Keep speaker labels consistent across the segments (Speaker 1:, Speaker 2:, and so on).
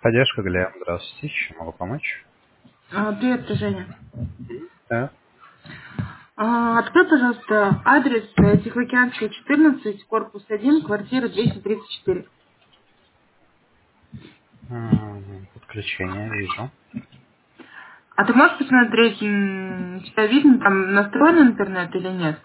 Speaker 1: Поддержка Глеб. Здравствуйте. Чем могу помочь?
Speaker 2: Привет, это Женя.
Speaker 1: Да.
Speaker 2: Открой, пожалуйста, адрес Тихоокеанская, 14, корпус 1, квартира 234.
Speaker 1: Подключение вижу.
Speaker 2: А ты можешь посмотреть, у тебя видно, там настроен интернет или нет?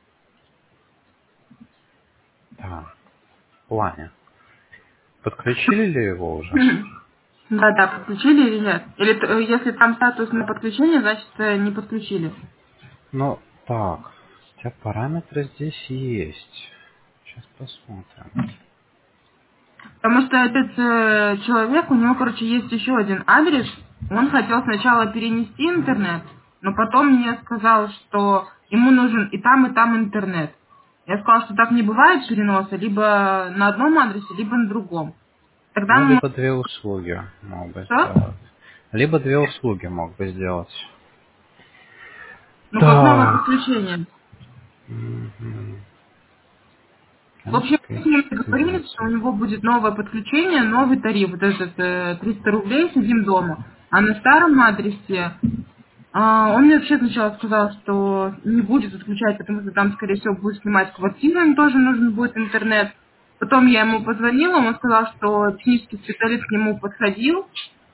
Speaker 1: Так, в плане. Подключили ли его уже?
Speaker 2: Да, подключили или нет? Или если там статус на подключение, значит не подключили.
Speaker 1: Ну, так. У тебя параметры здесь есть. Сейчас посмотрим.
Speaker 2: Потому что этот человек, у него, короче, есть еще один адрес. Он хотел сначала перенести интернет, но потом мне сказал, что ему нужен и там интернет. Я сказала, что так не бывает переноса, либо на одном адресе, либо на другом. Тогда
Speaker 1: Ну,
Speaker 2: мы...
Speaker 1: либо две услуги мог бы
Speaker 2: Что?
Speaker 1: сделать. Либо две услуги мог бы сделать.
Speaker 2: Ну, как новое
Speaker 1: Так.
Speaker 2: подключение.
Speaker 1: Угу.
Speaker 2: В общем, мы
Speaker 1: Канская
Speaker 2: с ним договорились,
Speaker 1: 14.
Speaker 2: что у него будет новое подключение, новый тариф, вот этот 300 рублей, сидим дома. А на старом адресе он мне вообще сначала сказал, что не будет отключать, потому что там, скорее всего, будет снимать квартиру, им тоже нужен будет интернет. Потом я ему позвонила, он сказал, что технический специалист к нему подходил.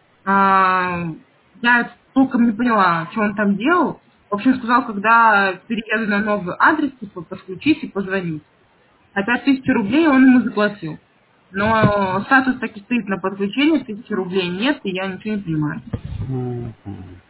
Speaker 2: Я толком не поняла, что он там делал. В общем, сказал, когда перееду на новый адрес, типа, подключить и позвонить. А 5000 рублей он ему заплатил. Но статус таки стоит на подключение, 1000 рублей нет, и я ничего не понимаю.
Speaker 1: Мгм.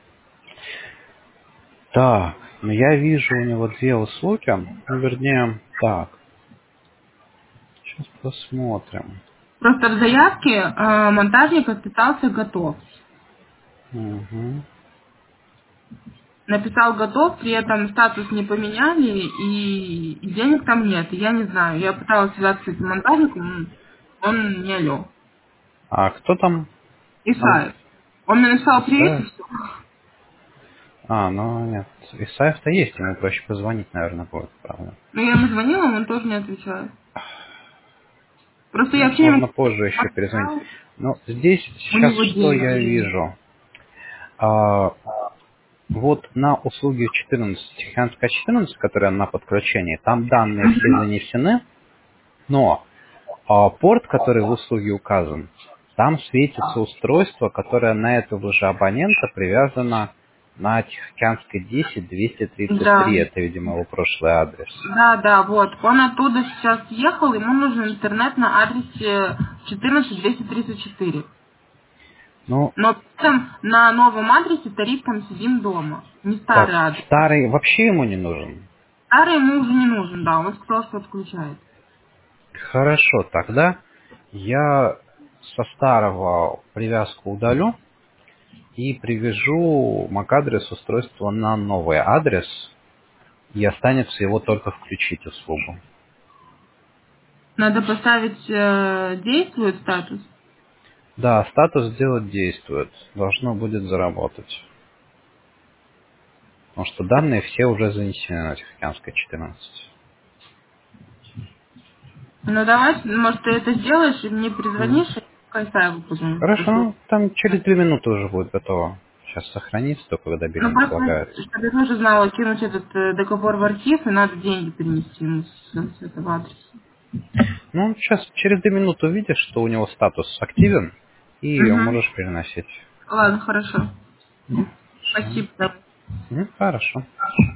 Speaker 1: Так, ну я вижу у него две услуги. Ну, вернее, так. Сейчас посмотрим.
Speaker 2: Просто в заявке монтажник отписался готов.
Speaker 1: Угу.
Speaker 2: Написал готов, при этом статус не поменяли, и денег там нет. И я не знаю. Я пыталась связаться с этим монтажником, он не алло.
Speaker 1: А кто там?
Speaker 2: Исаев. Он мне написал привет и
Speaker 1: Исаев?
Speaker 2: все.
Speaker 1: Ну нет. Исаев-то есть, ему проще позвонить, наверное, будет, правда.
Speaker 2: Но я ему звонила, он тоже не отвечает. Просто я
Speaker 1: Ну,
Speaker 2: вообще не
Speaker 1: можно
Speaker 2: могу
Speaker 1: позже еще перезвонить.
Speaker 2: понять,
Speaker 1: Но здесь
Speaker 2: у
Speaker 1: сейчас
Speaker 2: него
Speaker 1: что
Speaker 2: деньги
Speaker 1: я
Speaker 2: или нет.
Speaker 1: вижу? А, вот на услуге 14, Тихоокеанская 14, которая на подключении, там данные все занесены, но порт, который в услуге указан, там светится устройство, которое на этого же абонента привязано на Тихоокеанской 10 233.
Speaker 2: Да.
Speaker 1: Это, видимо, его прошлый адрес.
Speaker 2: Да, вот. Он оттуда сейчас ехал, ему нужен интернет на адресе 14234.
Speaker 1: Ну,
Speaker 2: Но при этом на новом адресе тариф там сидим дома. Не
Speaker 1: так,
Speaker 2: старый адрес.
Speaker 1: старый вообще ему не нужен.
Speaker 2: Старый ему уже не нужен, да. Он сказал, что отключает.
Speaker 1: Хорошо, тогда я со старого привязку удалю и привяжу MAC-адрес устройства на новый адрес, и останется его только включить услугу.
Speaker 2: Надо поставить действует статус.
Speaker 1: Да, статус сделать действует. Должно будет заработать. Потому что данные все уже занесены на Тихоокеанской 14.
Speaker 2: Ну давай, может, ты это сделаешь и мне
Speaker 1: М.
Speaker 2: перезвонишь, и Кайсаеву позвоню.
Speaker 1: Хорошо, ну, там через 2 минуты уже будет готово. Сейчас сохранится, только когда
Speaker 2: Ну
Speaker 1: биллинг
Speaker 2: просто,
Speaker 1: слагается.
Speaker 2: чтобы я тоже знала, кинуть этот договор в архив, и надо деньги перенести ему с этого адреса.
Speaker 1: Ну, сейчас через 2 минуты увидишь, что у него статус активен, и
Speaker 2: Угу.
Speaker 1: можешь переносить.
Speaker 2: Ладно, хорошо.
Speaker 1: М? Хорошо.
Speaker 2: Спасибо.
Speaker 1: Хорошо.